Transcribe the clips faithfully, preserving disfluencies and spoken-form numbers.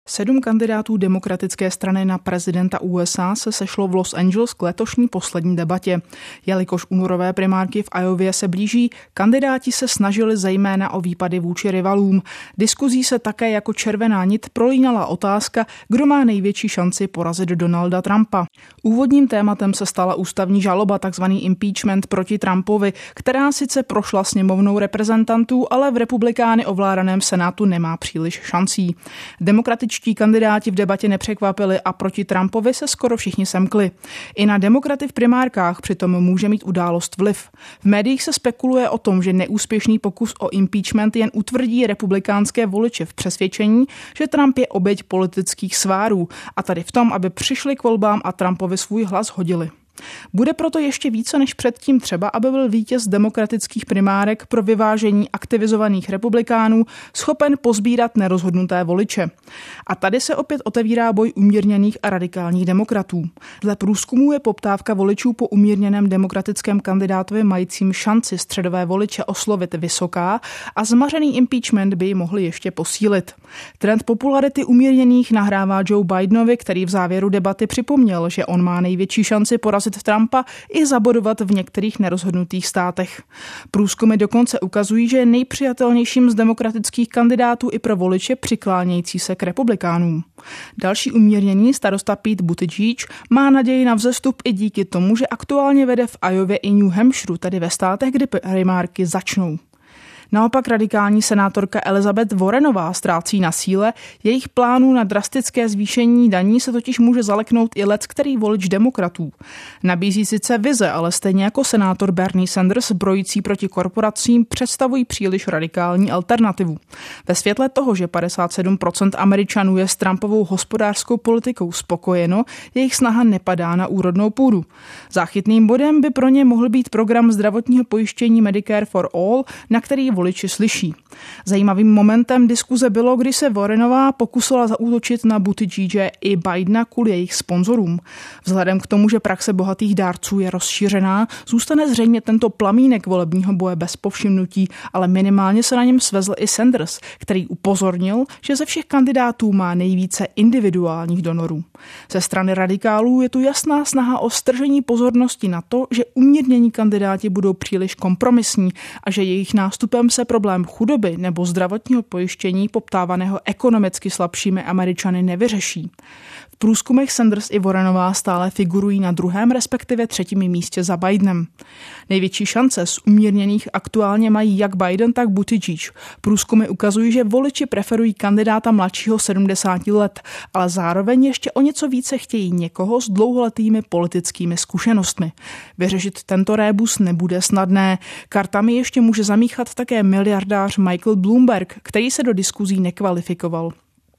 Sedm kandidátů demokratické strany na prezidenta U S A se sešlo v Los Angeles k letošní poslední debatě. Jelikož únorové primárky v Iowě se blíží, kandidáti se snažili zejména o výpady vůči rivalům. Diskuzí se také jako červená nit prolínala otázka, kdo má největší šanci porazit Donalda Trumpa. Úvodním tématem se stala ústavní žaloba, takzvaný impeachment proti Trumpovi, která sice prošla sněmovnou reprezentantů, ale v republikány ovládaném senátu nemá příliš šancí. Demokratičtí kandidáti v debatě nepřekvapili a proti Trumpovi se skoro všichni semkli. I na demokraty v primárkách přitom může mít událost vliv. V médiích se spekuluje o tom, že neúspěšný pokus o impeachment jen utvrdí republikánské voliče v přesvědčení, že Trump je oběť politických svárů a tady v tom, aby přišli k volbám a Trumpovi svůj hlas hodili. Bude proto ještě více než předtím třeba, aby byl vítěz demokratických primárek pro vyvážení aktivizovaných republikánů schopen pozbírat nerozhodnuté voliče. A tady se opět otevírá boj umírněných a radikálních demokratů. Dle průzkumů je poptávka voličů po umírněném demokratickém kandidátovi majícím šanci středové voliče oslovit vysoká a zmařený impeachment by ji mohli ještě posílit. Trend popularity umírněných nahrává Joe Bidenovi, který v závěru debaty připomněl, že on má největší šanci porazit Trumpa i zabodovat v některých nerozhodnutých státech. Průzkumy dokonce ukazují, že je nejpřijatelnějším z demokratických kandidátů i pro voliče přiklánějící se k republikánům. Další umírněný starosta Pete Buttigieg má naději na vzestup i díky tomu, že aktuálně vede v Iowě i New Hampshire, tedy ve státech, kdy primárky začnou. Naopak radikální senátorka Elizabeth Warrenová ztrácí na síle, jejich plánů na drastické zvýšení daní se totiž může zaleknout i leckterý volič demokratů. Nabízí sice vize, ale stejně jako senátor Bernie Sanders brojící proti korporacím představují příliš radikální alternativu. Ve světle toho, že padesát sedm procent Američanů je s Trumpovou hospodářskou politikou spokojeno, jejich snaha nepadá na úrodnou půdu. Záchytným bodem by pro ně mohl být program zdravotního pojištění Medicare for All, na který voliči slyší. Zajímavým momentem diskuze bylo, kdy se Warrenová pokusila zaútočit na Buttigiege i Bidena kvůli jejich sponzorům. Vzhledem k tomu, že praxe bohatých dárců je rozšířená, zůstane zřejmě tento plamínek volebního boje bez povšimnutí, ale minimálně se na něm svezl i Sanders, který upozornil, že ze všech kandidátů má nejvíce individuálních donorů. Ze strany radikálů je tu jasná snaha o stržení pozornosti na to, že umírnění kandidáti budou příliš kompromisní a že jejich nástupem se problém chudoby nebo zdravotního pojištění poptávaného ekonomicky slabšími Američany nevyřeší. V průzkumech Sanders i Warrenová stále figurují na druhém, respektive třetím místě za Bidenem. Největší šance z umírněných aktuálně mají jak Biden, tak Buttigieg. Průzkumy ukazují, že voliči preferují kandidáta mladšího sedmdesáti let, ale zároveň ještě o něco více chtějí někoho s dlouholetými politickými zkušenostmi. Vyřešit tento rébus nebude snadné. Kartami ještě může zamíchat také miliardář Michael Bloomberg, který se do diskuzí nekvalifikoval.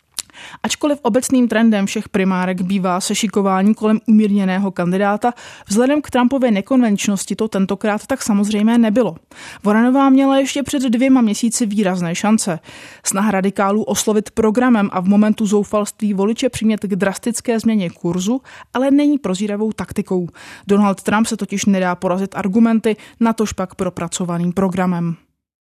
Ačkoliv obecným trendem všech primárek bývá sešikování kolem umírněného kandidáta, vzhledem k Trumpově nekonvenčnosti to tentokrát tak samozřejmě nebylo. Warrenová měla ještě před dvěma měsíci výrazné šance. Snaha radikálů oslovit programem a v momentu zoufalství voliče přimět k drastické změně kurzu, ale není prozíravou taktikou. Donald Trump se totiž nedá porazit argumenty, natož pak propracovaným programem.